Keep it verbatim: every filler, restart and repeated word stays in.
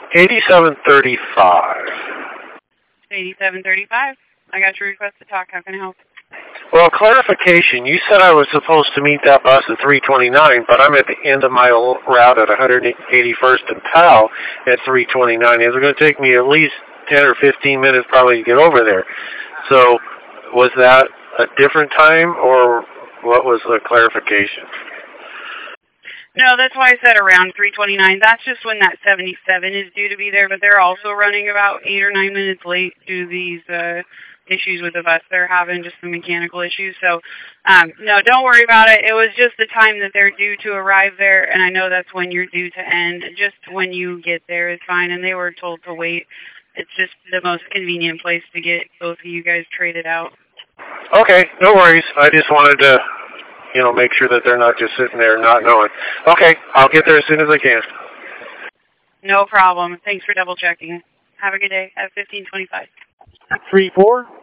eighty-seven thirty-five. eighty-seven thirty-five. I got your request to talk. How can I help? Well, clarification. You said I was supposed to meet that bus at three twenty-nine, but I'm at the end of my route at one eighty-first and Powell at three twenty-nine. It's going to take me at least ten or fifteen minutes probably to get over there. So was that a different time, or what was the clarification? No, that's why I said around three twenty-nine. That's just when that seventy-seven is due to be there, but they're also running about eight or nine minutes late due to these uh, issues with the bus they're having, just some mechanical issues. So, um, no, don't worry about it. It was just the time that they're due to arrive there, and I know that's when you're due to end. Just when you get there is fine, and they were told to wait. It's just the most convenient place to get both of you guys traded out. Okay, no worries. I just wanted to, you know, make sure that they're not just sitting there not knowing. Okay, I'll get there as soon as I can. No problem. Thanks for double checking. Have a good day. Have fifteen twenty-five. Three, four.